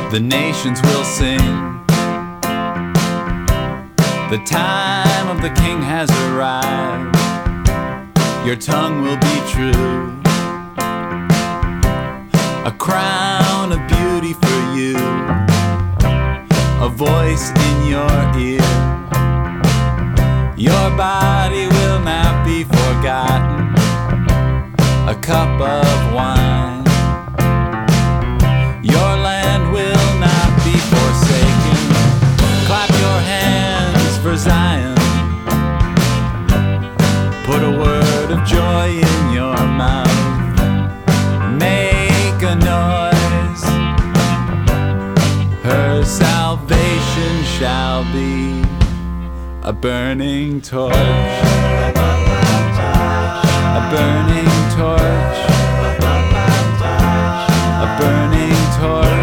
The nations will sing. The time of the King has arrived. Your tongue will be true. A crown of beauty for you. A voice in your ear. Your body will not be forgotten. A cup of wine. Your land will not be forsaken. Clap your hands for Zion. Put a word of joy in your mouth. Make a noise. Her salvation shall be a burning torch. A burning torch. A burning torch.